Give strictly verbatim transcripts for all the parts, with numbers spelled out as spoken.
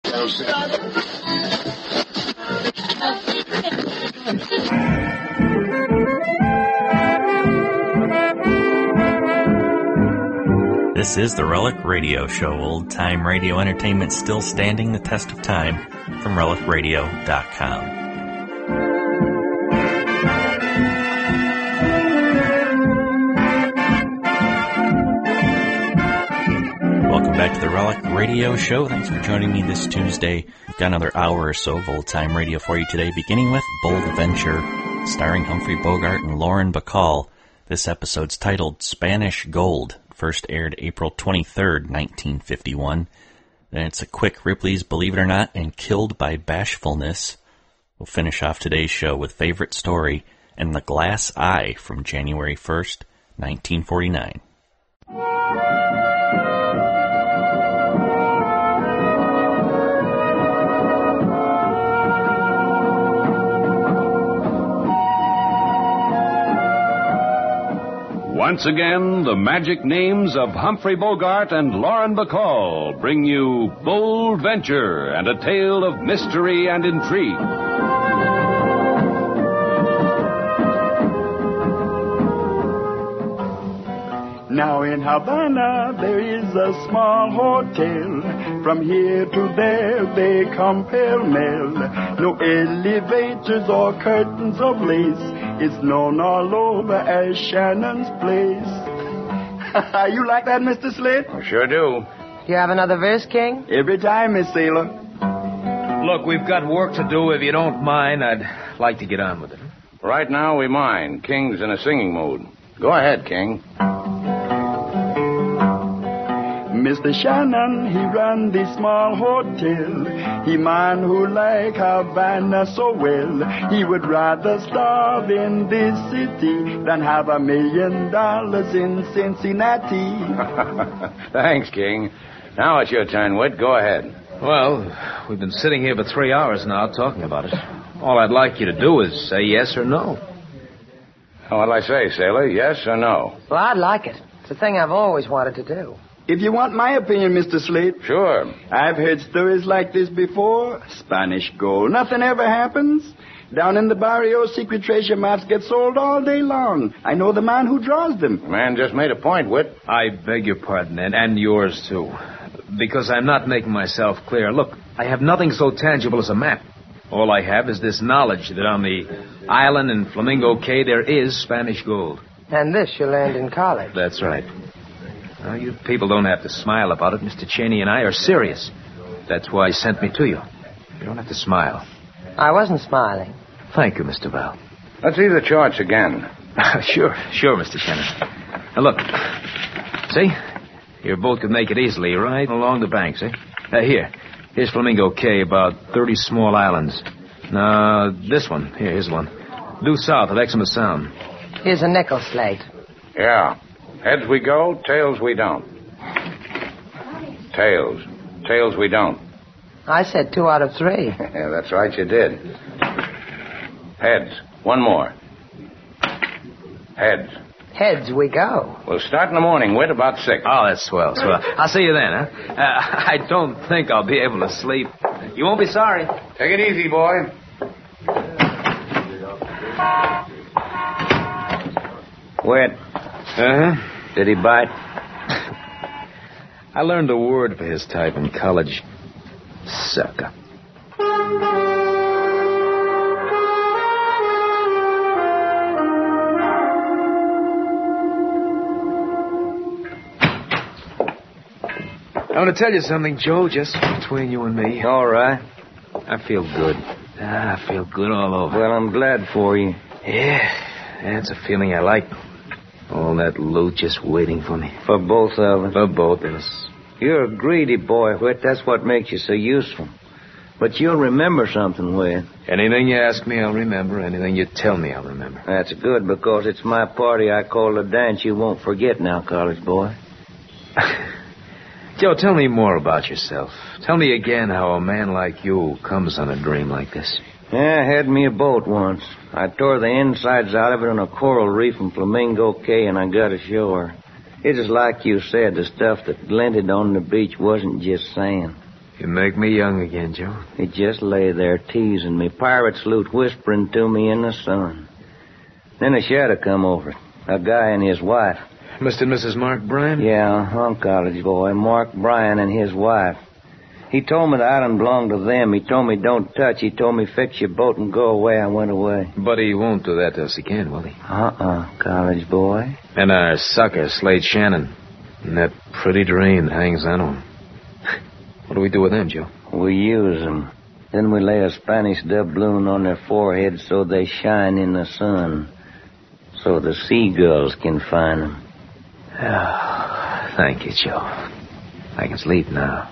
This is the Relic Radio Show, old-time radio entertainment still standing the test of time, from relic radio dot com. Welcome back to the Relic Radio Show. Thanks for joining me this Tuesday. We've got another hour or so of old-time radio for you today, beginning with Bold Venture, starring Humphrey Bogart and Lauren Bacall. This episode's titled Spanish Gold. First aired April twenty-third, nineteen fifty-one. Then it's a quick Ripley's Believe It or Not and Killed by Bashfulness. We'll finish off today's show with Favorite Story and The Glass Eye from January first, nineteen forty-nine. Once again, the magic names of Humphrey Bogart and Lauren Bacall bring you Bold Venture and a tale of mystery and intrigue. Now in Havana there is a small hotel. From here to there they come pell-mell. No elevators or curtains of lace. It's known all over as Shannon's Place. You like that, Mister Slate? I sure do. Do you have another verse, King? Every time, Miss Sailor. Look, we've got work to do. If you don't mind, I'd like to get on with it. Right now, we mind. King's in a singing mood. Go ahead, King. Mister Shannon, he run the small hotel. He man who like Havana so well. He would rather starve in this city than have a million dollars in Cincinnati. Thanks, King. Now it's your turn, Whit. Go ahead. Well, we've been sitting here for three hours now talking about it. All I'd like you to do is say yes or no. What'll I say, Sailor? Yes or no? Well, I'd like it. It's a thing I've always wanted to do. If you want my opinion, Mister Slate. Sure. I've heard stories like this before. Spanish gold. Nothing ever happens. Down in the barrio, secret treasure maps get sold all day long. I know the man who draws them. The man just made a point, Whit. I beg your pardon, and, and yours, too. Because I'm not making myself clear. Look, I have nothing so tangible as a map. All I have is this knowledge that on the island in Flamingo Cay there is Spanish gold. And this you learned in college. That's right. Now, you people don't have to smile about it. Mister Cheney and I are serious. That's why he sent me to you. You don't have to smile. I wasn't smiling. Thank you, Mister Val. Let's see the charts again. Sure, sure, Mister Cheney. Now, look. See? Your boat could make it easily right along the banks, eh? Uh, here. Here's Flamingo Cay, about thirty small islands. Now, this one. Here, here's one. Due south of Exmouth Sound. Here's a nickel slate. Yeah. Heads we go, tails we don't. Tails. Tails we don't. I said two out of three. Yeah, that's right, you did. Heads. One more. Heads. Heads we go. We'll start in the morning, Whit, about six. Oh, that's swell, swell. I'll see you then, huh? Uh, I don't think I'll be able to sleep. You won't be sorry. Take it easy, boy. Whit. Uh-huh. Did he bite? I learned a word for his type in college. Sucker. I want to tell you something, Joe, just between you and me. All right. I feel good. Ah, I feel good all over. Well, I'm glad for you. Yeah, that's a feeling I like. All that loot just waiting for me. For both of us. For both of us. You're a greedy boy, Whit. That's what makes you so useful. But you'll remember something, Whit. Anything you ask me, I'll remember. Anything you tell me, I'll remember. That's good, because it's my party I call the dance you won't forget now, college boy. Joe, tell me more about yourself. Tell me again how a man like you comes on a dream like this. Yeah, I had me a boat once. I tore the insides out of it on a coral reef in Flamingo Cay, and I got ashore. It is like you said, the stuff that glinted on the beach wasn't just sand. You make me young again, Joe. He just lay there teasing me, pirate salute whispering to me in the sun. Then a shadow come over it. A guy and his wife. Mister and Missus Mark Bryan? Yeah, huh, college boy. Mark Bryan and his wife. He told me the island belonged to them. He told me don't touch. He told me fix your boat and go away. I went away. But he won't do that to us again, will he? Uh-uh, college boy. And our sucker, Slade Shannon. And that pretty dream that hangs on him. What do we do with them, Joe? We use them. Then we lay a Spanish doubloon on their foreheads so they shine in the sun. So the seagulls can find them. Oh, thank you, Joe. I can sleep now.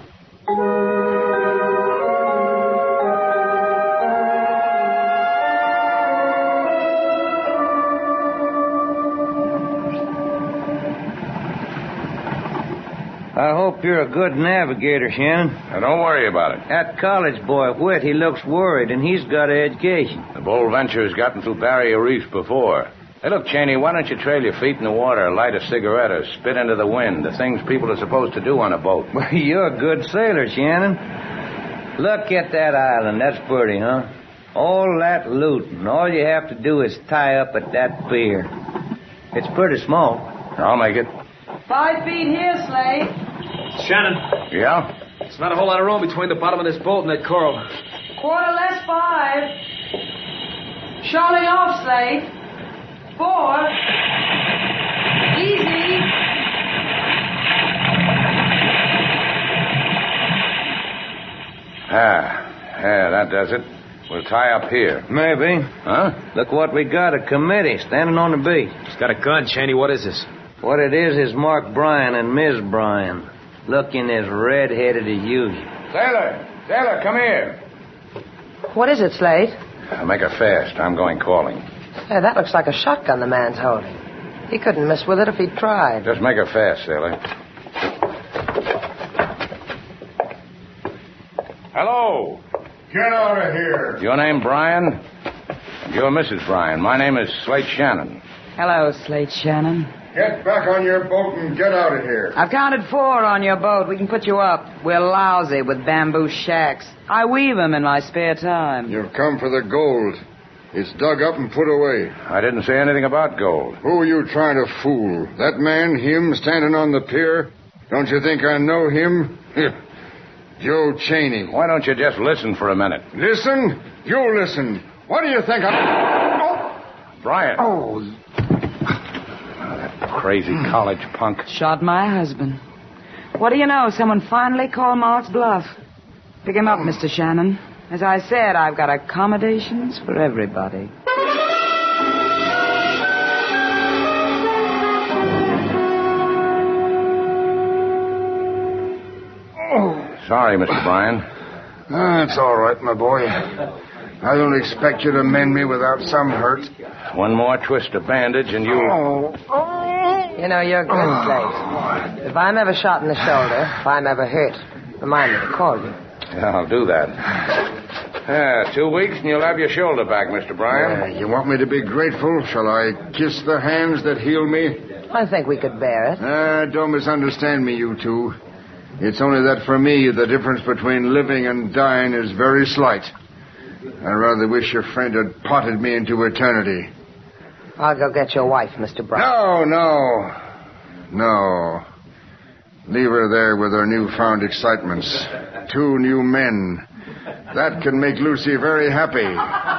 I hope you're a good navigator, Shannon. Now, don't worry about it. That college boy, Whit, he looks worried, and he's got an education. The Bold Venture's gotten through barrier reefs before. Hey, look, Cheney, why don't you trail your feet in the water, light a cigarette, or spit into the wind, the things people are supposed to do on a boat? Well, you're a good sailor, Shannon. Look at that island. That's pretty, huh? All that loot, and all you have to do is tie up at that pier. It's pretty small. I'll make it. Five feet here, Slade. Shannon. Yeah? There's not a whole lot of room between the bottom of this boat and that coral. Quarter less five. Shoaling off, Slade. Four. Easy. Ah, yeah, that does it. We'll tie up here. Maybe. Huh? Look what we got, a committee standing on the beach. He's got a gun, Cheney. What is this? What it is is Mark Bryan and Miss Bryan, looking as red-headed as usual. Sailor! Sailor, come here. What is it, Slade? I'll make her fast. I'm going calling. Hey, that looks like a shotgun the man's holding. He couldn't miss with it if he'd tried. Just make her fast, sailor. Hello. Get out of here. Your name Bryan? You're Missus Bryan. My name is Slate Shannon. Hello, Slade Shannon. Get back on your boat and get out of here. I've counted four on your boat. We can put you up. We're lousy with bamboo shacks. I weave them in my spare time. You've come for the gold. It's dug up and put away. I didn't say anything about gold. Who are you trying to fool? That man, him, standing on the pier? Don't you think I know him? Joe Cheney. Why don't you just listen for a minute? Listen? You listen. What do you think I'm... Oh. Bryan. Oh. Crazy college punk. Shot my husband. What do you know? Someone finally called Mark's bluff. Pick him up, Mister Shannon. As I said, I've got accommodations for everybody. Oh. Sorry, Mister Bryan. Ah, it's all right, my boy. I don't expect you to mend me without some hurt. One more twist of bandage and you... Oh. You know, you're good, Slade. If I'm ever shot in the shoulder, if I'm ever hurt, remind me to call you. Yeah, I'll do that. Yeah, two weeks and you'll have your shoulder back, Mister Bryan. Uh, you want me to be grateful? Shall I kiss the hands that heal me? I think we could bear it. Ah, uh, don't misunderstand me, you two. It's only that for me, the difference between living and dying is very slight. I rather wish your friend had potted me into eternity. I'll go get your wife, Mister Bryan. No, no. No. Leave her there with her newfound excitements. Two new men. That can make Lucy very happy.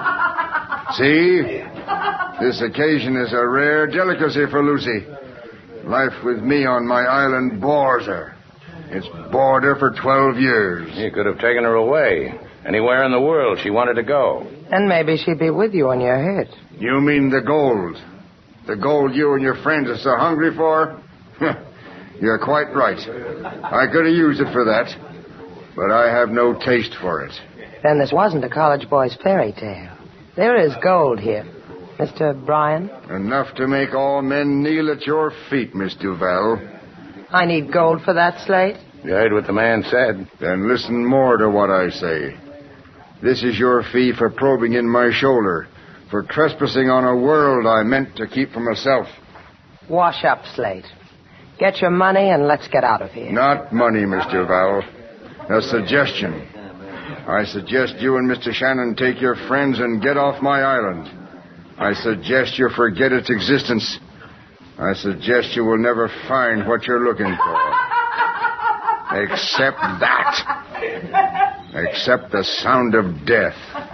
See? This occasion is a rare delicacy for Lucy. Life with me on my island bores her. It's bored her for twelve years. You could have taken her away. Anywhere in the world she wanted to go. And maybe she'd be with you on your hit. You mean the gold? The gold you and your friends are so hungry for? You're quite right. I could have used it for that. But I have no taste for it. Then this wasn't a college boy's fairy tale. There is gold here. Mister Bryan? Enough to make all men kneel at your feet, Miss Duval. I need gold for that, Slate? You heard what the man said. Then listen more to what I say. This is your fee for probing in my shoulder, for trespassing on a world I meant to keep for myself. Wash up, Slate. Get your money and let's get out of here. Not money, Miss Duval. A suggestion. I suggest you and Mister Shannon take your friends and get off my island. I suggest you forget its existence. I suggest you will never find what you're looking for. Except that. Except the sound of death.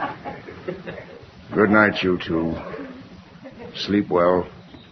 Good night, you two. Sleep well.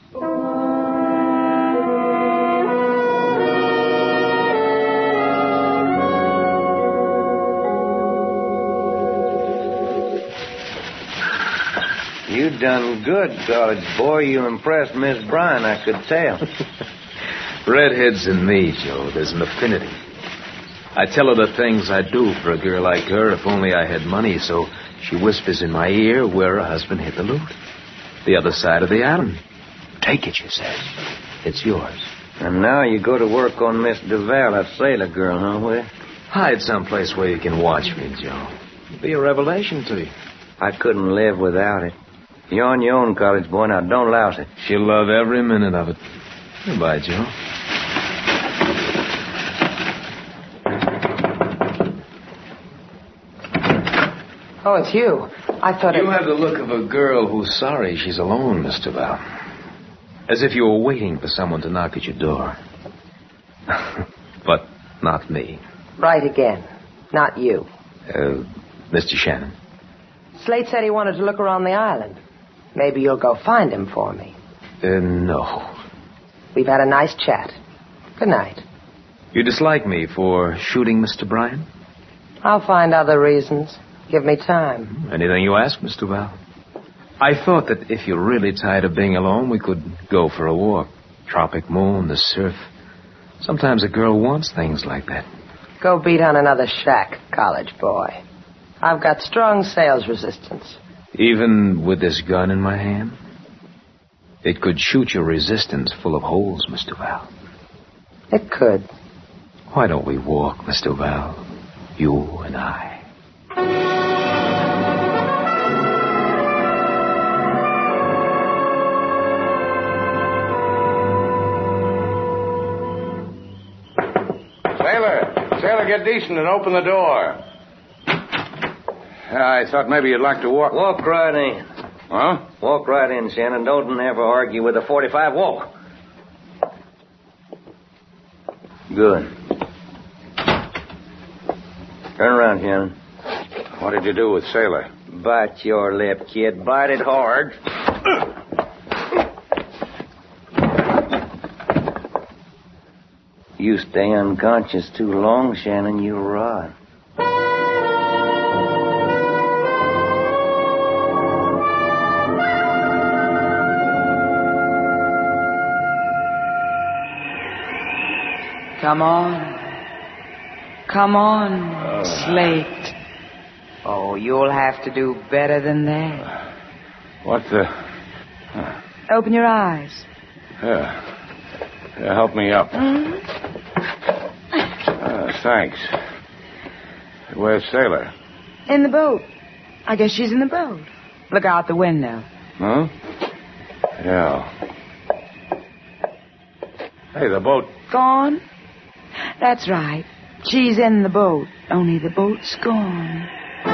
You done good, college boy. You impressed Miss Bryan, I could tell. Redheads and me, Joe, there's an affinity. I tell her the things I'd do for a girl like her if only I had money, so she whispers in my ear where her husband hid the loot. The other side of the island. Take it, she says. It's yours. And now you go to work on Miss Duval, that sailor girl, huh, Will? Hide someplace where you can watch me, Joe. It'll be a revelation to you. I couldn't live without it. You're on your own, college boy. Now, don't louse it. She'll love every minute of it. Goodbye, Joe. Oh, it's you. I thought You it... have the look of a girl who's sorry she's alone, Mister Val. As if you were waiting for someone to knock at your door. But not me. Right again. Not you. Uh, Mister Shannon. Slate said he wanted to look around the island. Maybe you'll go find him for me. Uh, no. We've had a nice chat. Good night. You dislike me for shooting Mister Bryan? I'll find other reasons. Give me time. Anything you ask, Mister Val. I thought that if you're really tired of being alone, we could go for a walk. Tropic moon, the surf. Sometimes a girl wants things like that. Go beat on another shack, college boy. I've got strong sales resistance. Even with this gun in my hand? It could shoot your resistance full of holes, Mister Val. It could. Why don't we walk, Mister Val? You and I. Sailor! Sailor, get decent and open the door. I thought maybe you'd like to walk... Walk right in. Huh? Walk right in, Shannon. Don't ever argue with a forty-five. Walk. Good. Turn around, Shannon. What did you do with Sailor? Bite your lip, kid. Bite it hard. You stay unconscious too long, Shannon, you rot. Come on. Come on, uh, Slate. Oh, you'll have to do better than that. What the... Uh, Open your eyes. Yeah. Yeah, help me up. Mm-hmm. Uh, thanks. Where's Sailor? In the boat. I guess she's in the boat. Look out the window. Huh? Yeah. Hey, the boat... Gone? That's right. She's in the boat, only the boat's gone.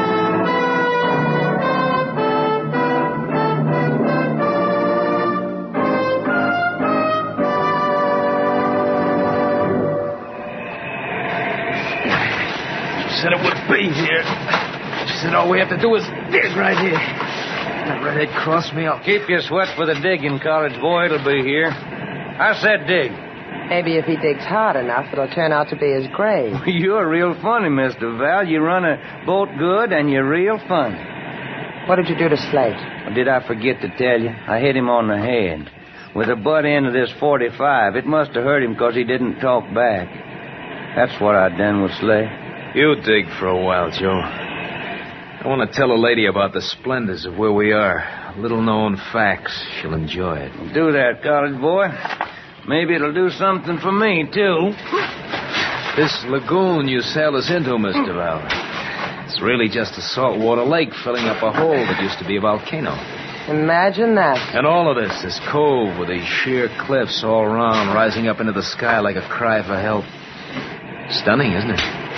She said it would be here. She said all we have to do is dig right here. That redhead crossed me off. Keep your sweat for the digging, college boy. It'll be here. I said dig. Maybe if he digs hard enough, it'll turn out to be his grave. You're real funny, Mister Val. You run a boat good, and you're real funny. What did you do to Slate? Did I forget to tell you? I hit him on the head. With the butt end of this forty-five. It must have hurt him because he didn't talk back. That's what I done with Slate. You dig for a while, Joe. I want to tell a lady about the splendors of where we are. Little-known facts. She'll enjoy it. Do that, college boy. Maybe it'll do something for me, too. This lagoon you sailed us into, Mister Val. It's really just a saltwater lake filling up a hole that used to be a volcano. Imagine that. And all of this, this cove with these sheer cliffs all around, rising up into the sky like a cry for help. Stunning, isn't it?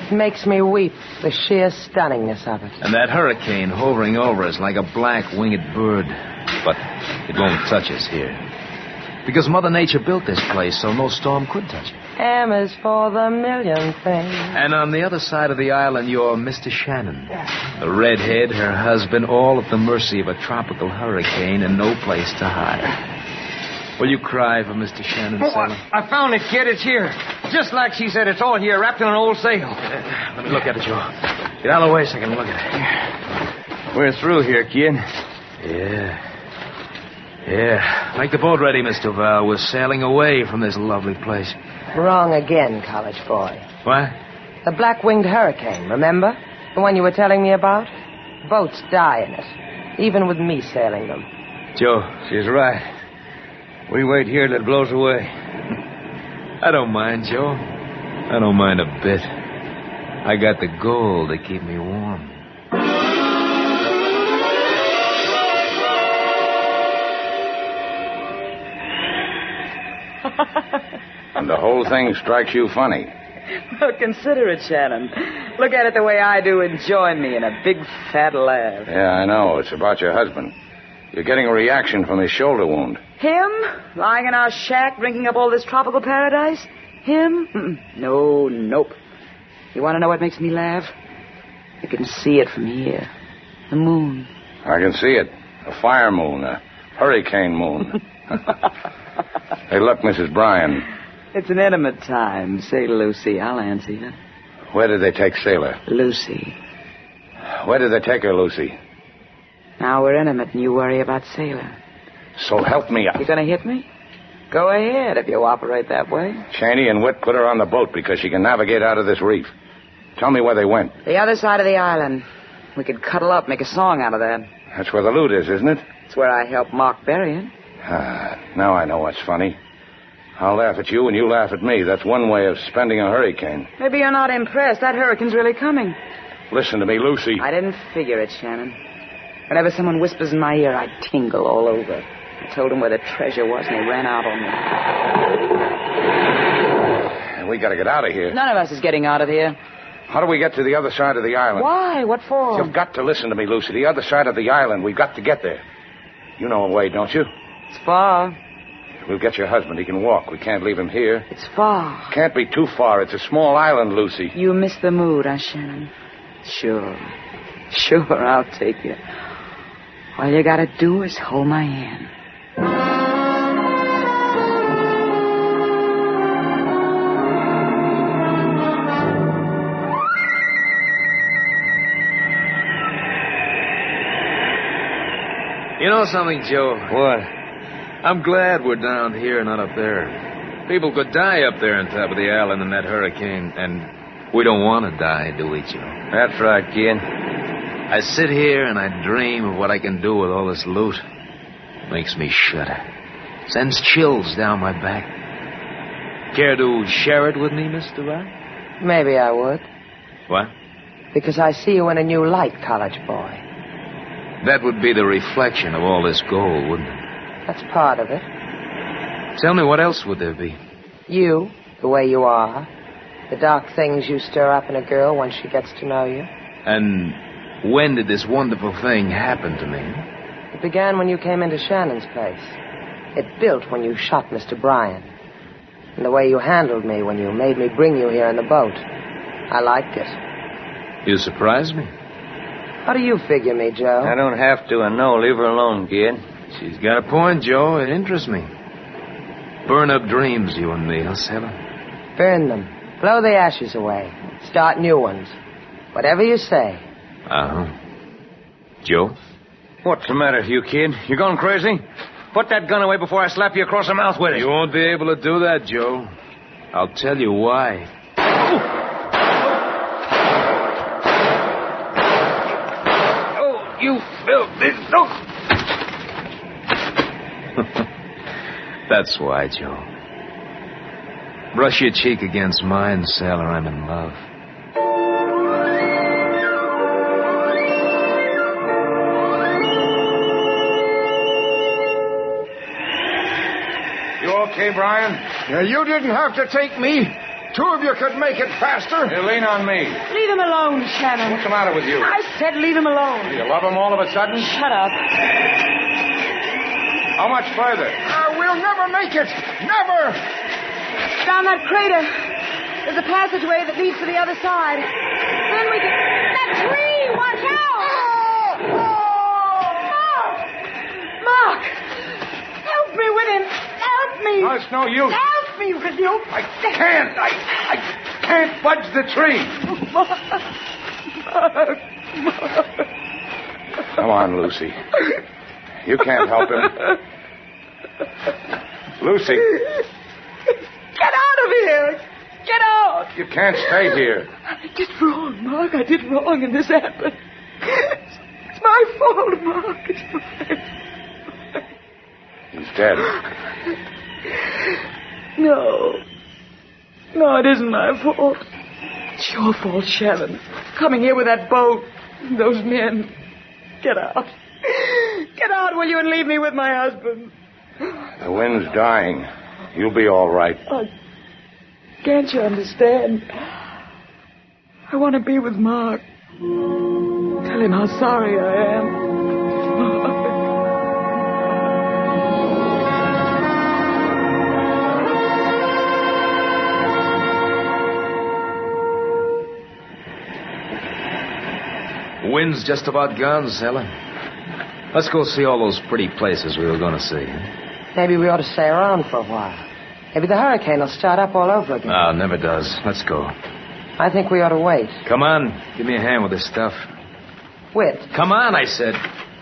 It makes me weep, the sheer stunningness of it. And that hurricane hovering over us like a black winged bird. But it won't touch us here. Because Mother Nature built this place so no storm could touch it. M is for the million things. And on the other side of the island, you're Mister Shannon. The redhead, her husband, all at the mercy of a tropical hurricane and no place to hide. Will you cry for Mister Shannon, Oh, Sally? I, I found it, kid. It's here. Just like she said, it's all here, wrapped in an old sail. Uh, let me look at it, Joe. Get out of the way so I can look at it. We're through here, kid. Yeah. Yeah. Make the boat ready, Mister Val. We're sailing away from this lovely place. Wrong again, college boy. What? The black-winged hurricane, remember? The one you were telling me about? Boats die in it, even with me sailing them. Joe, she's right. We wait here till it blows away. I don't mind, Joe. I don't mind a bit. I got the gold to keep me warm. And the whole thing strikes you funny. Well, consider it, Shannon. Look at it the way I do and join me in a big fat laugh. Yeah, I know. It's about your husband. You're getting a reaction from his shoulder wound. Him? Lying in our shack, drinking up all this tropical paradise? Him? Mm-mm. No, nope. You want to know what makes me laugh? I can see it from here. The moon. I can see it. A fire moon, a hurricane moon. Hey, look, Missus Bryan. It's an intimate time. Say, Lucy, I'll answer you. Where did they take Sailor? Lucy. Where did they take her, Lucy? Now we're intimate and you worry about Sailor. So help me. You gonna hit me? Go ahead if you operate that way. Cheney and Witt put her on the boat because she can navigate out of this reef. Tell me where they went. The other side of the island. We could cuddle up, make a song out of that. That's where the loot is, isn't it? It's where I helped Mark bury it. Ah, now I know what's funny. I'll laugh at you and you laugh at me. That's one way of spending a hurricane. Maybe you're not impressed. That hurricane's really coming. Listen to me, Lucy. I didn't figure it, Shannon. Whenever someone whispers in my ear, I tingle all over. I told him where the treasure was, and he ran out on me. We gotta get out of here. None of us is getting out of here. How do we get to the other side of the island? Why? What for? You've got to listen to me, Lucy. The other side of the island. We've got to get there. You know a way, don't you? It's far. We'll get your husband. He can walk. We can't leave him here. It's far. Can't be too far. It's a small island, Lucy. You miss the mood, huh, Shannon? Sure. Sure, I'll take you. All you gotta do is hold my hand. You know something, Joe? What? I'm glad we're down here, not up there. People could die up there on top of the island in that hurricane, and we don't want to die, do we, Joe? That's right, kid. I sit here and I dream of what I can do with all this loot. Makes me shudder. Sends chills down my back. Care to share it with me, Mister Wright? Maybe I would. What? Because I see you in a new light, college boy. That would be the reflection of all this gold, wouldn't it? That's part of it. Tell me, what else would there be? You, the way you are. The dark things you stir up in a girl once she gets to know you. And when did this wonderful thing happen to me? It began when you came into Shannon's place. It built when you shot Mister Bryan. And the way you handled me when you made me bring you here in the boat. I liked it. You surprised me. How do you figure me, Joe? I don't have to, I know. Leave her alone, kid. She's got a point, Joe. It interests me. Burn up dreams, you and me, huh, Sailor? Burn them. Blow the ashes away. Start new ones. Whatever you say. Uh-huh. Joe? What's the matter with you, kid? You gone crazy? Put that gun away before I slap you across the mouth with it. You won't be able to do that, Joe. I'll tell you why. Oh, you filthy... No! That's why, Joe. Brush your cheek against mine, Sailor. I'm in love. You okay, Brian? Yeah, you didn't have to take me. Two of you could make it faster. You lean on me. Leave him alone, Shannon. What's the matter with you? I said leave him alone. Do you love him all of a sudden? Shut up. How much further? Uh, we'll never make it. Never. Down that crater. There's a passageway that leads to the other side. Then we can... That tree! Watch out! Oh! Mark! Mark! Help me with him! Help me! No, it's no use. Help me with you! I can't. I, I can't budge the tree. Mark! Mark! Come on, Lucy. You can't help him. Lucy. Get out of here! Get out! You can't stay here. I did wrong, Mark. I did wrong, and this happened. It's, it's my fault, Mark. It's my... He's dead. No. No, it isn't my fault. It's your fault, Shannon. Coming here with that boat. Those men. Get out. Get out, will you, and leave me with my husband. The wind's dying. You'll be all right. Oh, can't you understand? I want to be with Mark. Tell him how sorry I am. Wind's just about gone, sailor. Let's go see all those pretty places we were going to see. Maybe we ought to stay around for a while. Maybe the hurricane will start up all over again. No, it never does. Let's go. I think we ought to wait. Come on. Give me a hand with this stuff. Whit. Come on, I said.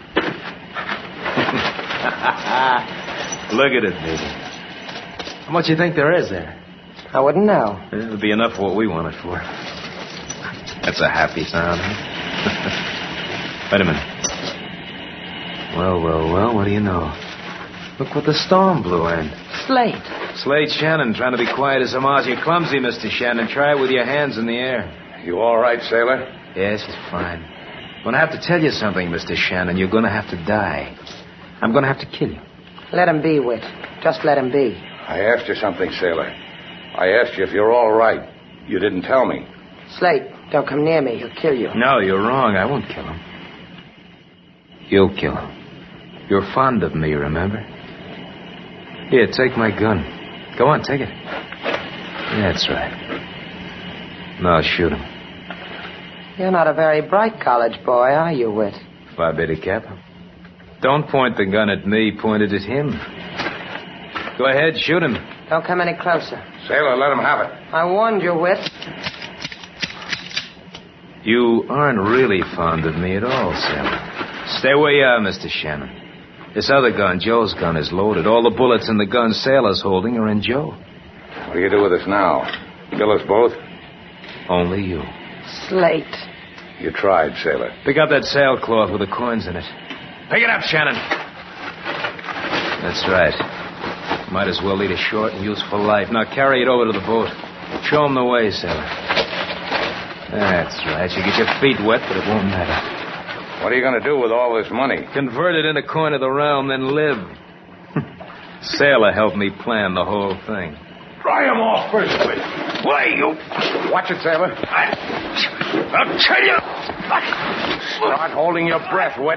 Look at it, baby. How much you think there is there? I wouldn't know. It'll be enough for what we want it for. That's a happy sound, huh? Wait a minute. Well, well, well, what do you know? Look what the storm blew in. Slate. Slate Shannon, trying to be quiet as a mouse. You're clumsy, Mister Shannon. Try it with your hands in the air. You all right, sailor? Yes, it's fine. I'm going to have to tell you something, Mister Shannon. You're going to have to die. I'm going to have to kill you. Let him be, Whit. Just let him be. I asked you something, sailor. I asked you if you're all right. You didn't tell me. Slate, don't come near me. He'll kill you. No, you're wrong. I won't kill him. You'll kill him. You're fond of me, remember? Here, take my gun. Go on, take it. That's right. Now shoot him. You're not a very bright college boy, are you, Whit? Phi Beta Kappa. Don't point the gun at me. Point it at him. Go ahead, shoot him. Don't come any closer. Sailor, let him have it. I warned you, Whit. You aren't really fond of me at all, Sailor. Stay where you are, Mister Shannon. This other gun, Joe's gun, is loaded. All the bullets in the gun Sailor's holding are in Joe. What do you do with us now? Kill us both? Only you. Slate. You tried, sailor. Pick up that sailcloth with the coins in it. Pick it up, Shannon. That's right. Might as well lead a short and useful life. Now carry it over to the boat. Show 'em the way, sailor. That's right. You get your feet wet, but it won't matter. What are you going to do with all this money? Convert it into coin of the realm, then live. Sailor helped me plan the whole thing. Try him off first, Whit. Why, you... Watch it, sailor. I... I'll tell you. Start holding your breath, Whit.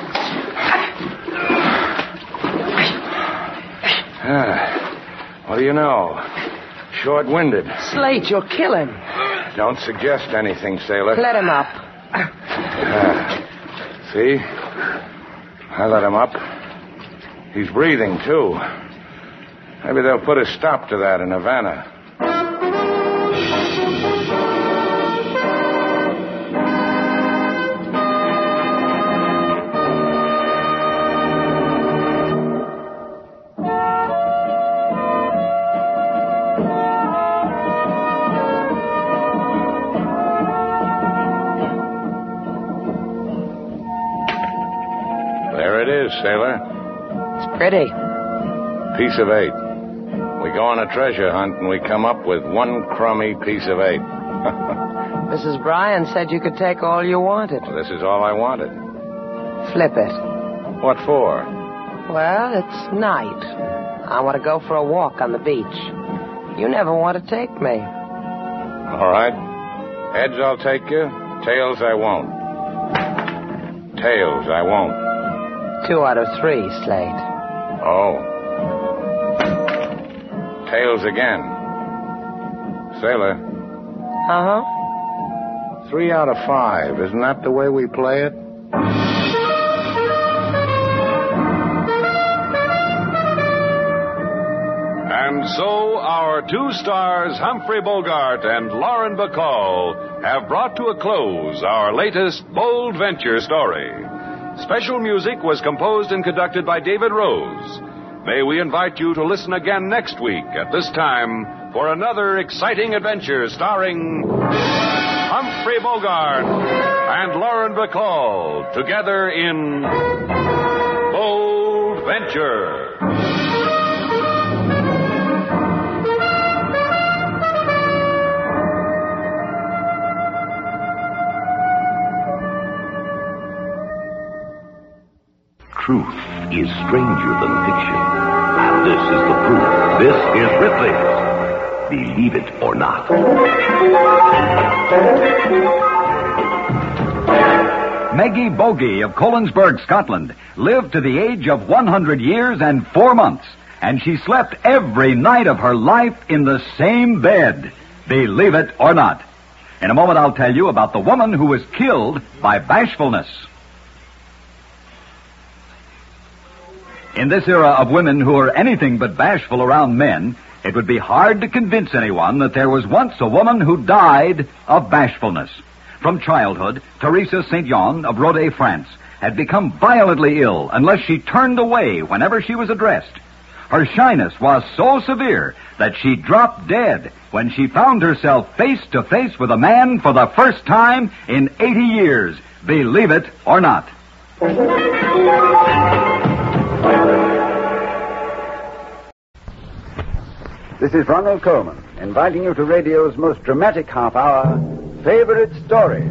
Ah, what do you know? Short-winded. Slate, you'll kill him. Don't suggest anything, sailor. Let him up. Ah. See? I let him up. He's breathing, too. Maybe they'll put a stop to that in Havana. Sailor. It's pretty. Piece of eight. We go on a treasure hunt and we come up with one crummy piece of eight. Missus Bryan said you could take all you wanted. Well, this is all I wanted. Flip it. What for? Well, it's night. I want to go for a walk on the beach. You never want to take me. All right. Heads, I'll take you. Tails, I won't. Tails, I won't. Two out of three, Slate. Oh. Tails again. Sailor. Uh-huh. Three out of five. Isn't that the way we play it? And so our two stars, Humphrey Bogart and Lauren Bacall, have brought to a close our latest bold venture story. Special music was composed and conducted by David Rose. May we invite you to listen again next week at this time for another exciting adventure starring Humphrey Bogart and Lauren Bacall together in Bold Venture. Truth is stranger than fiction. And this is the proof. This is Ripley's Believe It or Not. Maggie Bogey of Collinsburg, Scotland, lived to the age of one hundred years and four months, and she slept every night of her life in the same bed. Believe it or not. In a moment, I'll tell you about the woman who was killed by bashfulness. In this era of women who are anything but bashful around men, it would be hard to convince anyone that there was once a woman who died of bashfulness. From childhood, Teresa Saint John of Rodez, France, had become violently ill unless she turned away whenever she was addressed. Her shyness was so severe that she dropped dead when she found herself face to face with a man for the first time in eighty years. Believe it or not. This is Ronald Coleman, inviting you to radio's most dramatic half hour, Favorite Story.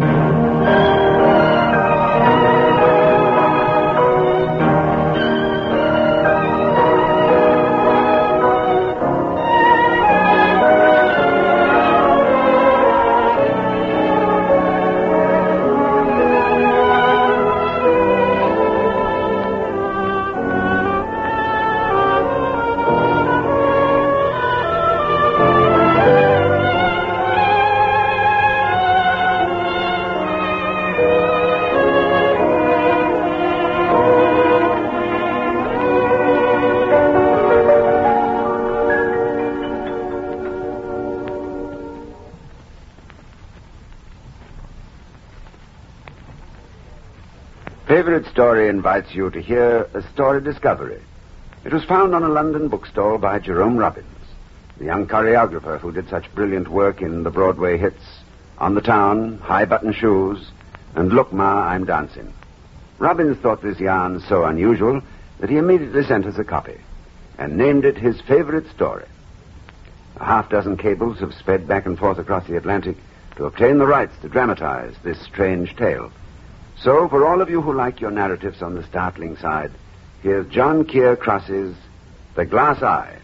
Favorite Story invites you to hear a story discovery. It was found on a London bookstall by Jerome Robbins, the young choreographer who did such brilliant work in the Broadway hits On the Town, High Button Shoes, and Look Ma, I'm Dancing. Robbins thought this yarn so unusual that he immediately sent us a copy and named it his favorite story. A half dozen cables have sped back and forth across the Atlantic to obtain the rights to dramatize this strange tale. So, for all of you who like your narratives on the startling side, here's John Keir Cross's The Glass Eye.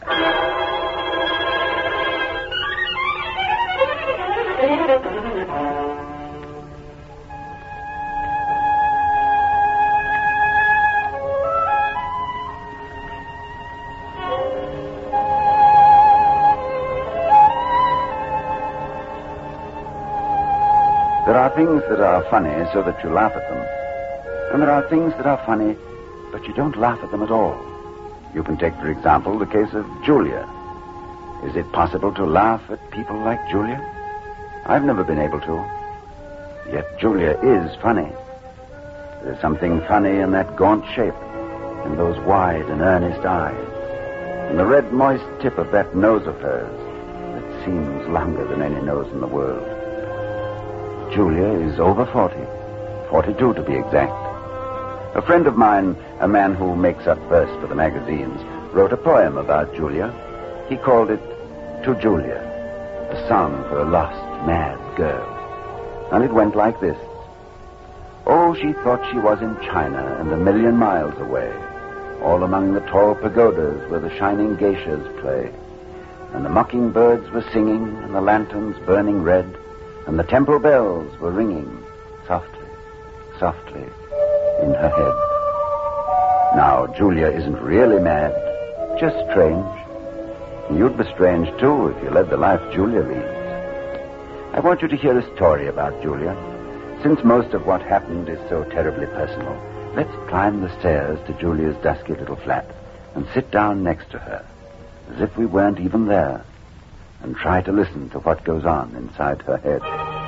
There are things that are funny so that you laugh at them. And there are things that are funny, but you don't laugh at them at all. You can take, for example, the case of Julia. Is it possible to laugh at people like Julia? I've never been able to. Yet Julia is funny. There's something funny in that gaunt shape, in those wide and earnest eyes, in the red, moist tip of that nose of hers that seems longer than any nose in the world. Julia is over forty, forty-two to be exact. A friend of mine, a man who makes up verse for the magazines, wrote a poem about Julia. He called it To Julia, a song for a lost, mad girl. And it went like this. Oh, she thought she was in China and a million miles away, all among the tall pagodas where the shining geishas play. and the mockingbirds were singing, and the lanterns burning red, and the temple bells were ringing softly, softly in her head. Now, Julia isn't really mad, just strange. You'd be strange, too, if you led the life Julia leads. I want you to hear a story about Julia. Since most of what happened is so terribly personal, let's climb the stairs to Julia's dusky little flat and sit down next to her, as if we weren't even there, and try to listen to what goes on inside her head.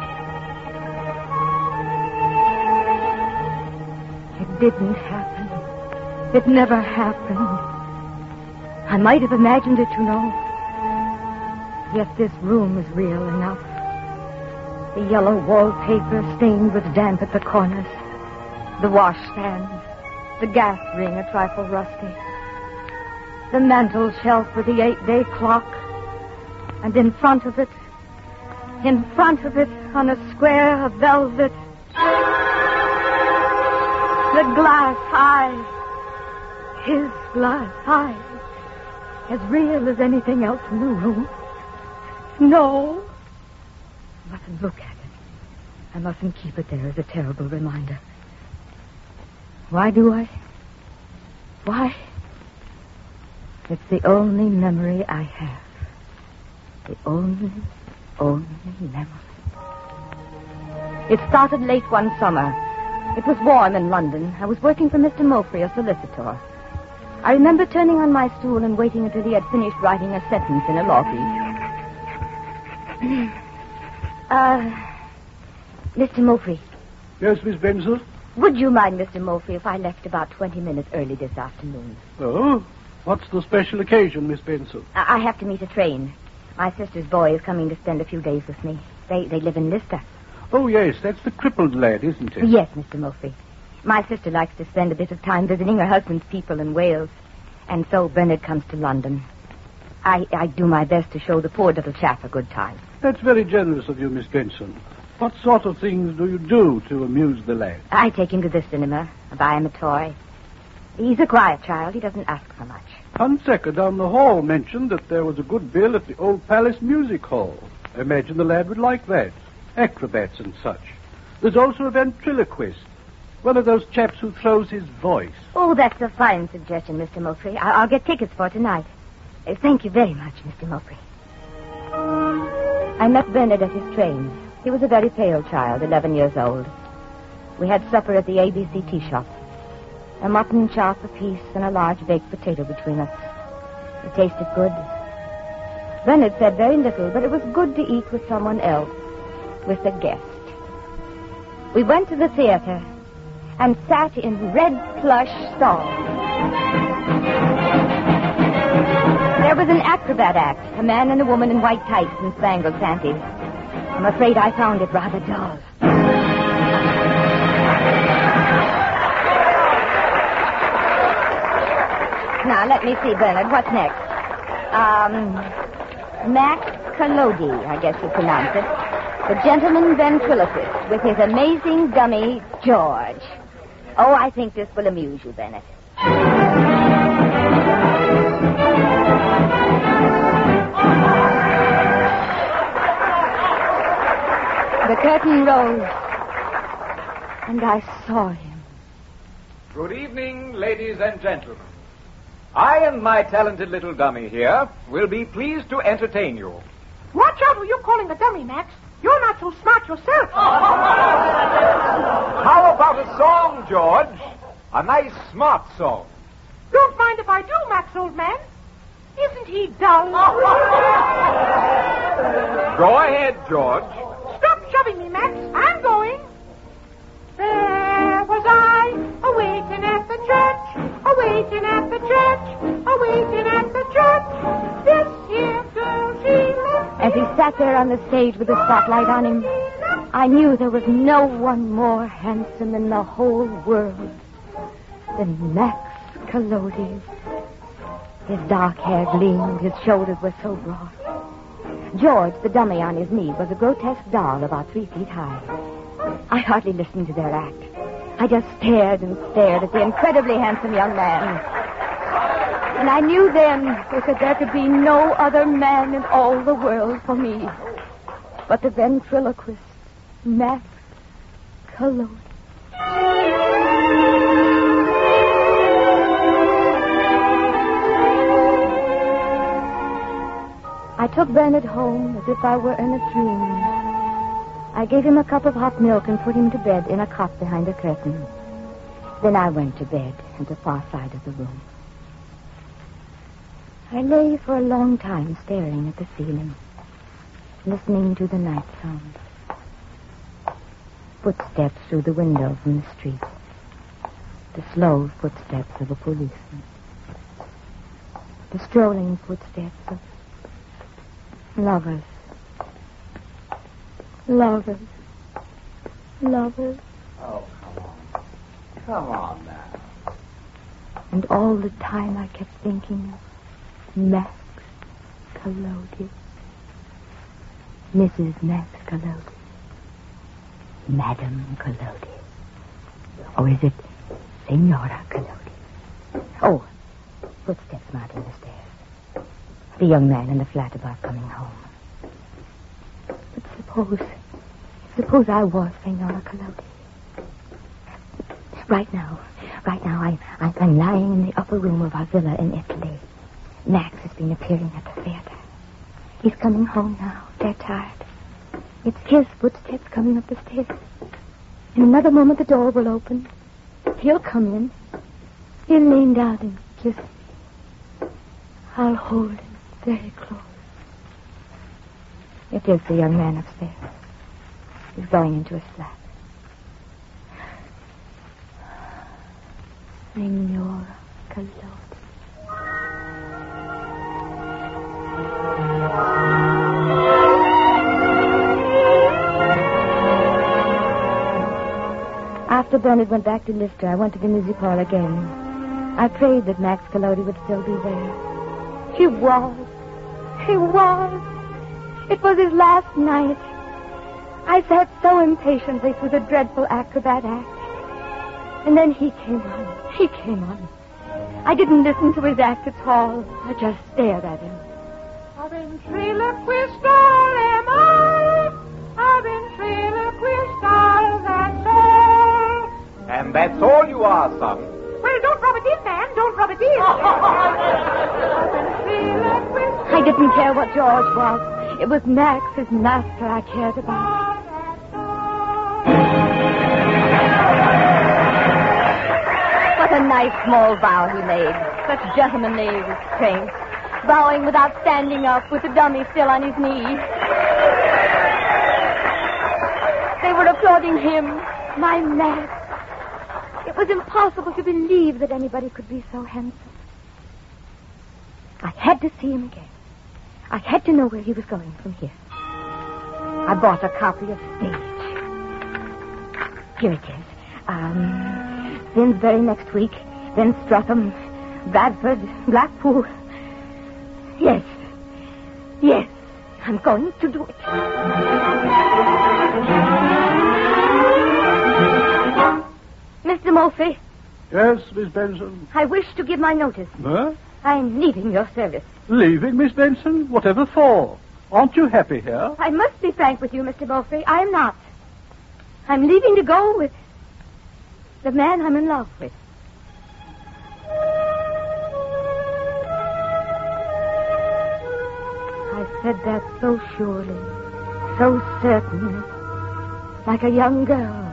It didn't happen. It never happened. I might have imagined it, you know. Yet this room is real enough. The yellow wallpaper stained with damp at the corners. The washstand. The gas ring a trifle rusty. The mantel shelf with the eight-day clock. And in front of it, in front of it, on a square of velvet, the glass eye. His glass eye. As real as anything else in the room. No. I mustn't look at it. I mustn't keep it there as a terrible reminder. Why do I? Why? It's the only memory I have. The only, only memory. It started late one summer. It was warm in London. I was working for Mister Mofrey, a solicitor. I remember turning on my stool and waiting until he had finished writing a sentence in a law brief. uh, Mister Mofrey. Yes, Miss Benson? Would you mind, Mister Mofrey, if I left about twenty minutes early this afternoon? Oh? What's the special occasion, Miss Benson? I, I have to meet a train. My sister's boy is coming to spend a few days with me. They they live in Lister. Oh, yes, that's the crippled lad, isn't it? Yes, Mister Mofrey. My sister likes to spend a bit of time visiting her husband's people in Wales. And so Bernard comes to London. I, I do my best to show the poor little chap a good time. That's very generous of you, Miss Benson. What sort of things do you do to amuse the lad? I take him to the cinema. I buy him a toy. He's a quiet child. He doesn't ask for much. Hunsecker down the hall mentioned that there was a good bill at the Old Palace Music Hall. I imagine the lad would like that. Acrobats and such. There's also a ventriloquist. One of those chaps who throws his voice. Oh, that's a fine suggestion, Mister Mofrey. I- I'll get tickets for tonight. Uh, thank you very much, Mister Mofrey. I met Bernard at his train. He was a very pale child, eleven years old. We had supper at the A B C tea shop. A mutton chop apiece and a large baked potato between us. It tasted good. Bernard said very little, but it was good to eat with someone else, with a guest. We went to the theater and sat in red plush stalls. There was an acrobat act, a man and a woman in white tights and spangled panties. I'm afraid I found it rather dull. Now, let me see, Bernard. What's next? Um, Max Collodi, I guess you pronounce it. The gentleman ventriloquist with his amazing dummy, George. Oh, I think this will amuse you, Bennett. The curtain rose, and I saw him. Good evening, ladies and gentlemen. I and my talented little dummy here will be pleased to entertain you. Watch out who you're calling a dummy, Max. You're not so smart yourself. How about a song, George? A nice, smart song. Don't mind if I do, Max, old man. Isn't he dull? Go ahead, George. Stop shoving me, Max. I'm going. There was I, a-waiting at the church, a-waiting at the church, a-waiting at the church. This here girl, she left. As he sat there on the stage with the spotlight on him, I knew there was no one more handsome in the whole world than Max Collodi. His dark hair gleamed, his shoulders were so broad. George, the dummy on his knee, was a grotesque doll about three feet high. I hardly listened to their act. I just stared and stared at the incredibly handsome young man. And I knew then that there could be no other man in all the world for me but the ventriloquist, Max Colon. I took Bernard home as if I were in a dream. I gave him a cup of hot milk and put him to bed in a cot behind a curtain. Then I went to bed at the far side of the room. I lay for a long time staring at the ceiling, listening to the night sounds. Footsteps through the window from the street. The slow footsteps of a policeman. The strolling footsteps of lovers. Lovers. Lovers. Oh, come on. Come on now. And all the time I kept thinking of Max Collodi. Missus Max Collodi. Madame Collodi. Or is it Senora Collodi? Oh, footsteps mounting the stairs. The young man in the flat above coming home. But suppose, suppose I was Senora Collodi. Right now, right now, I, I, I'm lying in the upper room of our villa in Italy. Max has been appearing at the theater. He's coming home now. They're tired. It's his footsteps coming up the stairs. In another moment, the door will open. He'll come in. He'll lean down and kiss me. I'll hold him very close. It is the young man upstairs. He's going into his flat. Senora Collodi. After Bernard went back to Lister, I went to the music hall again. I prayed that Max Collodi would still be there. He was. He was. It was his last night. I sat so impatiently through the dreadful acrobat act. And then he came on. He came on. I didn't listen to his act at all. I just stared at him. A ventriloquist doll am I. A ventriloquist doll, that's all. And that's all you are, son. Well, don't rub it in, man. Don't rub it in. I didn't care what George was. It was Max, his master, I cared about. What a nice small vow he made. Such gentlemanly restraint. Bowing without standing up with the dummy still on his knee. They were applauding him, my Max. It was impossible to believe that anybody could be so handsome. I had to see him again. I had to know where he was going from here. I bought a copy of Stage. Here it is. Um, Finsbury next week, then Streatham, Bradford, Blackpool. Yes. Yes. I'm going to do it. Mister Murphy. Yes, Miss Benson. I wish to give my notice. Huh? I'm leaving your service. Leaving, Miss Benson? Whatever for? Aren't you happy here? I must be frank with you, Mister Murphy. I am not. I'm leaving to go with the man I'm in love with. I said that so surely, so certainly, like a young girl.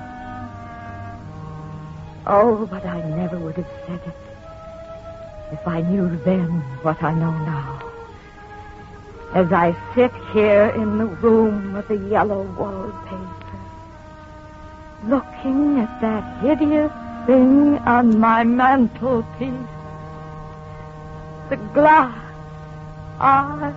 Oh, but I never would have said it if I knew then what I know now. As I sit here in the room with the yellow wallpaper, looking at that hideous thing on my mantelpiece, the glass eye.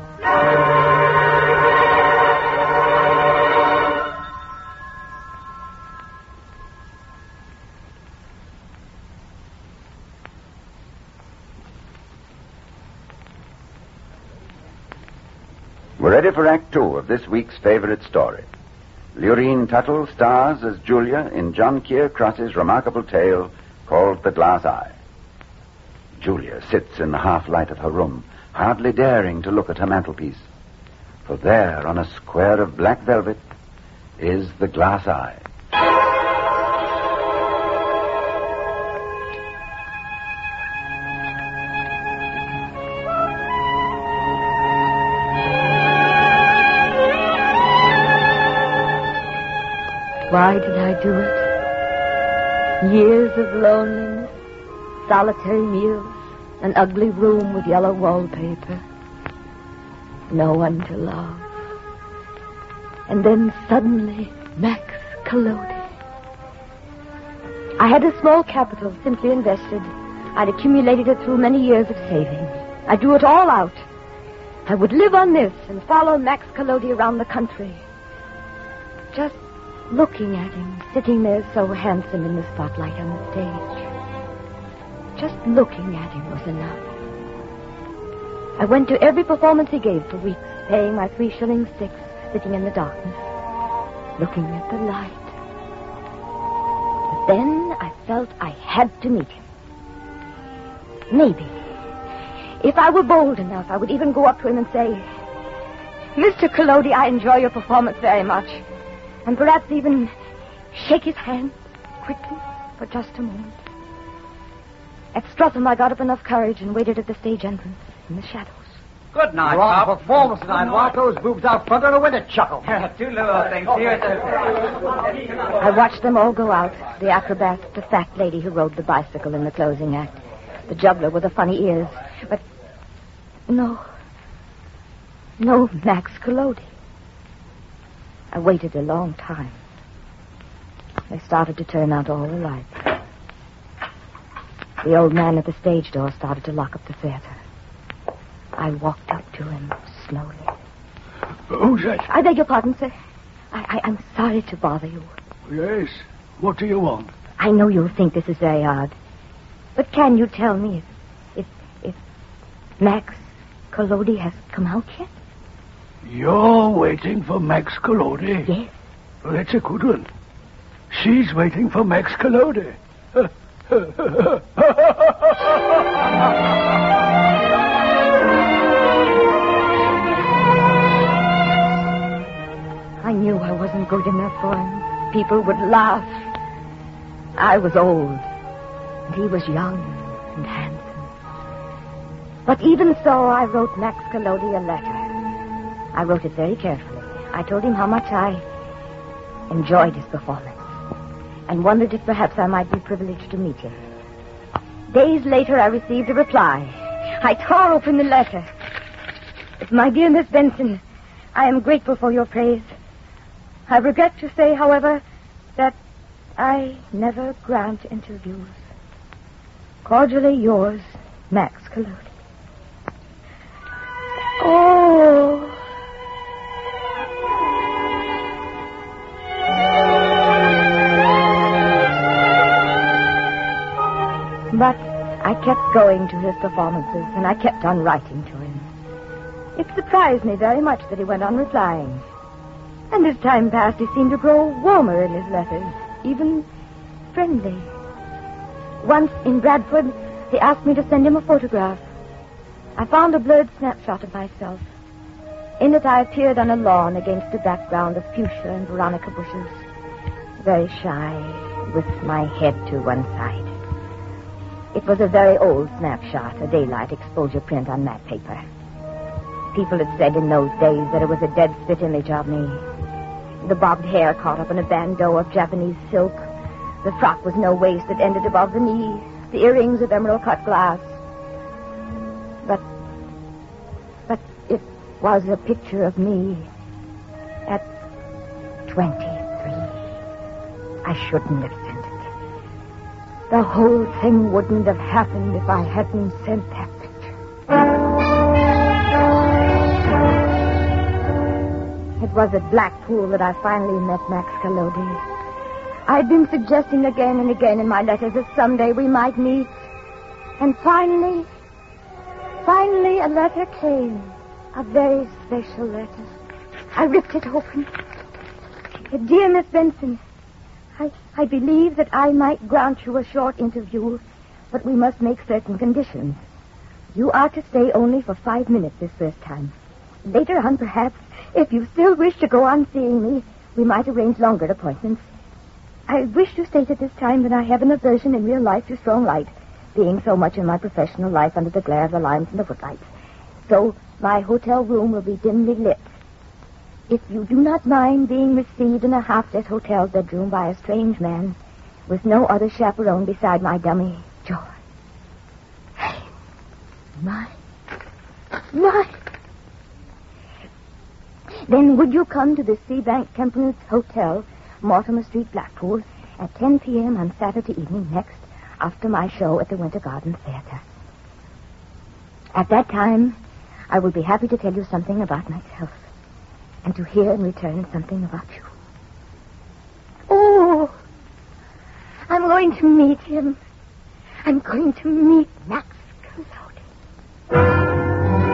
We're ready for Act Two of this week's favorite story. Lurene Tuttle stars as Julia in John Keir Cross's remarkable tale called The Glass Eye. Julia sits in the half-light of her room, hardly daring to look at her mantelpiece. For there, on a square of black velvet, is the glass eye. Why did I do it? Years of loneliness, solitary meals, an ugly room with yellow wallpaper. No one to love. And then suddenly, Max Collodi. I had a small capital simply invested. I'd accumulated it through many years of saving. I drew it all out. I would live on this and follow Max Collodi around the country. Just looking at him, sitting there so handsome in the spotlight on the stage. Just looking at him was enough. I went to every performance he gave for weeks, paying my three shillings six, sitting in the darkness, looking at the light. But then I felt I had to meet him. Maybe, if I were bold enough, I would even go up to him and say, Mister Collodi, I enjoy your performance very much. And perhaps even shake his hand quickly for just a moment. At Streatham, I got up enough courage and waited at the stage entrance in the shadows. Good night, You're on Pop. performance tonight. Watch those boobs out front on a winter chuckle. Two little things here. I watched them all go out. The acrobat, the fat lady who rode the bicycle in the closing act, the juggler with the funny ears. But no, no Max Collodi. I waited a long time. They started to turn out all the lights. The old man at the stage door started to lock up the theater. I walked up to him slowly. Who's that? I beg your pardon, sir. I, I, I'm sorry to bother you. Yes. What do you want? I know you'll think this is very odd. But can you tell me if, if, if Max Collodi has come out yet? You're waiting for Max Collodi? Yes. Well, that's a good one. She's waiting for Max Collodi. I knew I wasn't good enough for him. People would laugh. I was old, and he was young and handsome. But even so, I wrote Max Collodi a letter. I wrote it very carefully. I told him how much I enjoyed his performance and wondered if perhaps I might be privileged to meet him. Days later, I received a reply. I tore open the letter. My dear Miss Benson, I am grateful for your praise. I regret to say, however, that I never grant interviews. Cordially yours, Max Collodi. Oh... But I kept going to his performances, and I kept on writing to him. It surprised me very much that he went on replying. And as time passed, he seemed to grow warmer in his letters, even friendly. Once in Bradford, he asked me to send him a photograph. I found a blurred snapshot of myself. In it, I appeared on a lawn against a background of fuchsia and veronica bushes, very shy, with my head to one side. It was a very old snapshot, a daylight exposure print on matte paper. People had said in those days that it was a dead spit image of me. The bobbed hair caught up in a bandeau of Japanese silk. The frock was no waist that ended above the knee. The earrings of emerald-cut glass. But, but it was a picture of me at twenty-three. I shouldn't have sent it. The whole thing wouldn't have happened if I hadn't sent that picture. It was at Blackpool that I finally met Max Collodi. I'd been suggesting again and again in my letters that someday we might meet. And finally, finally a letter came. A very special letter. I ripped it open. Dear Miss Benson, I, I believe that I might grant you a short interview But we must make certain conditions. You are to stay only for five minutes this first time. Later on, perhaps, if you still wish to go on seeing me, we might arrange longer appointments. I wish to state at this time that I have an aversion in real life to strong light, being so much in my professional life under the glare of the lamps and the footlights. So my hotel room will be dimly lit. If you do not mind being received in a half-lit hotel bedroom by a strange man with no other chaperone beside my dummy, George. My. My. Then would you come to the Seabank Temperance Hotel, Mortimer Street, Blackpool, at ten p.m. on Saturday evening next, after my show at the Winter Garden Theater. At that time, I will be happy to tell you something about myself, and to hear in return something about you. Oh, I'm going to meet him. I'm going to meet Max Collodi.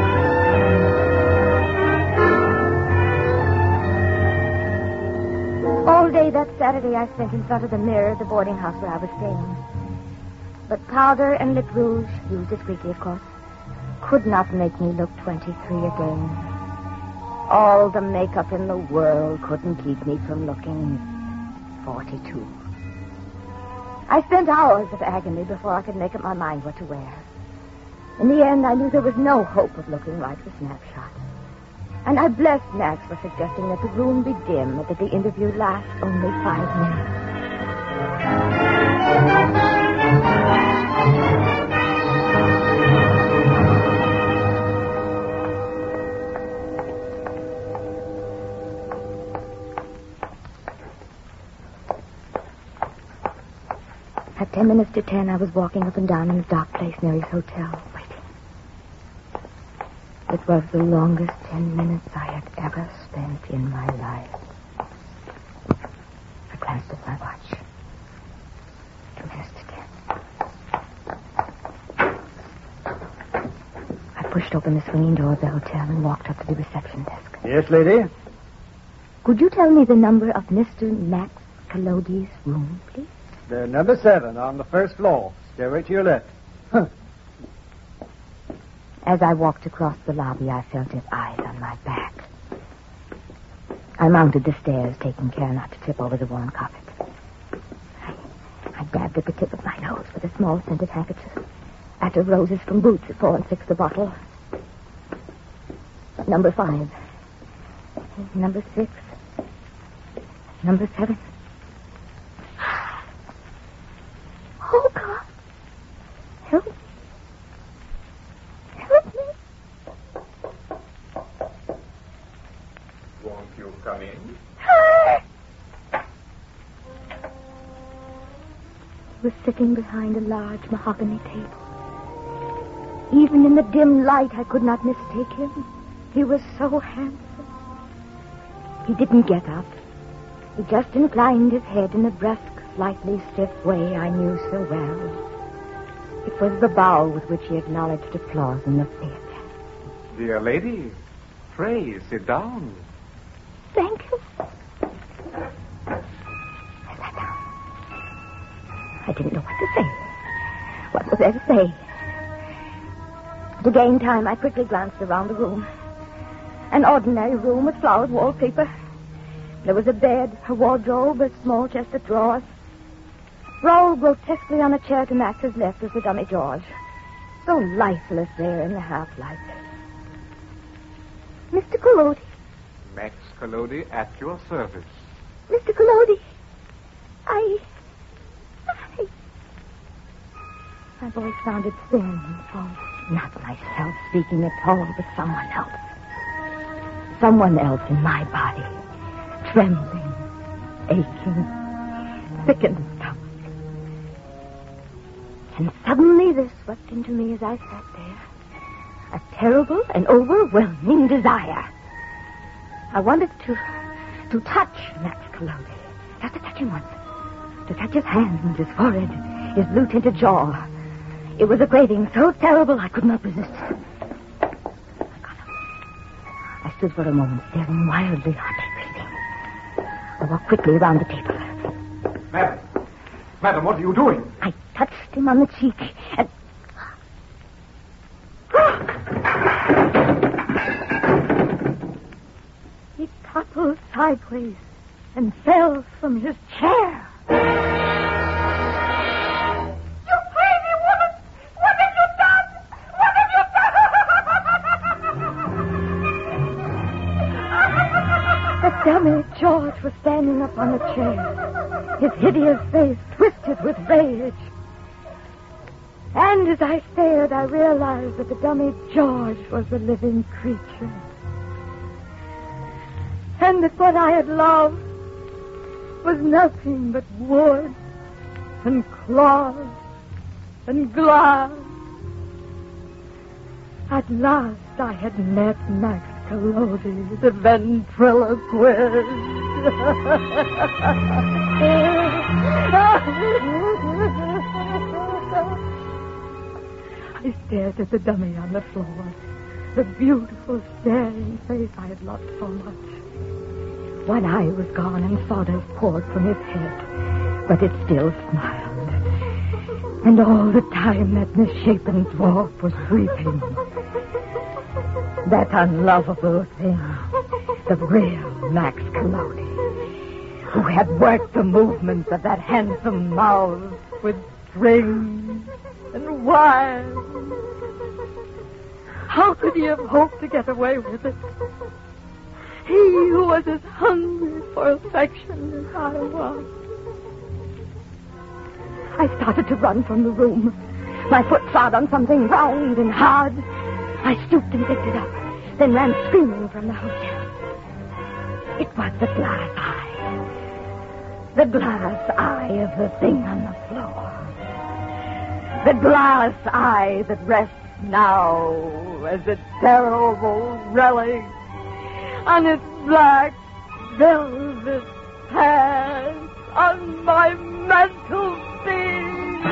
All day that Saturday I spent in front of the mirror of the boarding house where I was staying. But powder and lip rouge, used discreetly, of course, could not make me look twenty-three again. All the makeup in the world couldn't keep me from looking forty-two. I spent hours of agony before I could make up my mind what to wear. In the end, I knew there was no hope of looking like the snapshot. And I blessed Max for suggesting that the room be dim and that the interview last only five minutes. At ten minutes to ten, I was walking up and down in a dark place near his hotel, waiting. It was the longest ten minutes I had ever spent in my life. I glanced at my watch. Two minutes to ten. I pushed open the swinging door of the hotel and walked up to the reception desk. Yes, lady? Could you tell me the number of Mister Max Collodi's room, please? The number seven on the first floor. Stairway to your left. Huh. As I walked across the lobby, I felt his eyes on my back. I mounted the stairs, taking care not to trip over the worn carpet. I, I dabbed at the tip of my nose with a small scented handkerchief. After roses from Boots at four and six the bottle. Number five. Number six. Number seven. Oh, God. Help me. Help me. Won't you come in? He was sitting behind a large mahogany table. Even in the dim light, I could not mistake him. He was so handsome. He didn't get up. He just inclined his head in a brusque, slightly stiff way I knew so well. It was the bow with which he acknowledged applause in the theater. Dear lady, pray sit down. Thank you. I sat down. I didn't know what to say. What was there to say? To gain time, I quickly glanced around the room. An ordinary room with flowered wallpaper. There was a bed, a wardrobe, a small chest of drawers. Rolled grotesquely on a chair to Max's left was the dummy George. So lifeless there in the half-light. Mister Collodi. Max Collodi at your service. Mister Collodi. I... I... My voice sounded thin and false. Not myself speaking at all, but someone else. Someone else in my body. Trembling, aching, sick in the stomach. And suddenly there swept into me as I sat there a terrible and overwhelming desire. I wanted to to touch Max Collodi. Just to touch him once. To touch his hands, his forehead, his blue-tinted jaw. It was a craving so terrible I could not resist. I got up. I stood for a moment staring wildly, hardly breathing. I walked quickly around the table. Madam, Madam, what are you doing? I touched him on the cheek and... He toppled sideways and fell from his chair. You crazy woman! What have you done? What have you done? The dummy George was standing up on the chair, his hideous face twisted with rage. And as I stared, I realized that the dummy George was a living creature. And that what I had loved was nothing but wood and cloth and glass. At last I had met Max Collodi, the ventriloquist. I stared at the dummy on the floor, the beautiful staring face I had loved so much. One eye was gone and sawdust poured from his head, but it still smiled. And all the time that misshapen dwarf was weeping. That unlovable thing, the real Max Collodi, who had worked the movements of that handsome mouth with strings and wires. How could he have hoped to get away with it? He who was as hungry for affection as I was. I started to run from the room. My foot trod on something round and hard. I stooped and picked it up, then ran screaming from the hotel. It was the glass eye. The glass eye of the thing on the floor. The glass eye that rests now as a terrible relic on its black velvet pad on my mantelpiece.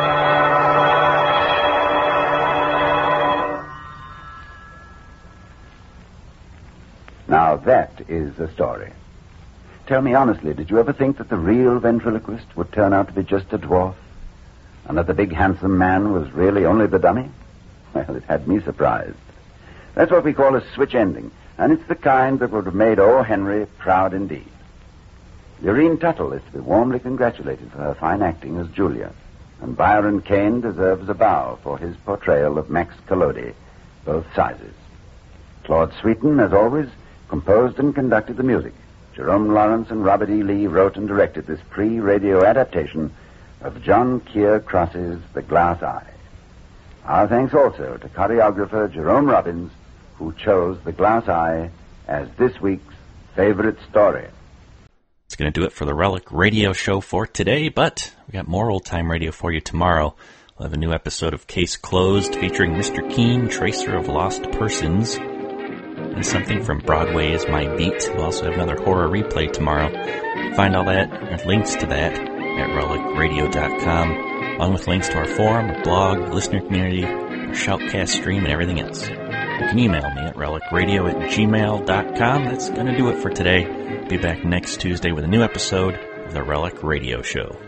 Now that is the story. Tell me honestly, did you ever think that the real ventriloquist would turn out to be just a dwarf? And that the big handsome man was really only the dummy? Well, it had me surprised. That's what we call a switch ending, and it's the kind that would have made O. Henry proud indeed. Lurene Tuttle is to be warmly congratulated for her fine acting as Julia, and Byron Kane deserves a bow for his portrayal of Max Collodi, both sizes. Claude Sweeten, as always, composed and conducted the music. Jerome Lawrence and Robert E. Lee wrote and directed this pre-radio adaptation of John Keir Cross's The Glass Eye. Our thanks also to choreographer Jerome Robbins, who chose The Glass Eye as this week's favorite story. It's going to do it for the Relic Radio Show for today, but we got more old-time radio for you tomorrow. We'll have a new episode of Case Closed featuring Mister Keene, Tracer of Lost Persons, and something from Broadway Is My Beat. We'll also have another horror replay tomorrow. Find all that and links to that at relic radio dot com, along with links to our forum, our blog, listener community, our Shoutcast stream, and everything else. You can email me at relic radio at gmail dot com. That's going to do it for today. Be back next Tuesday with a new episode of the Relic Radio Show.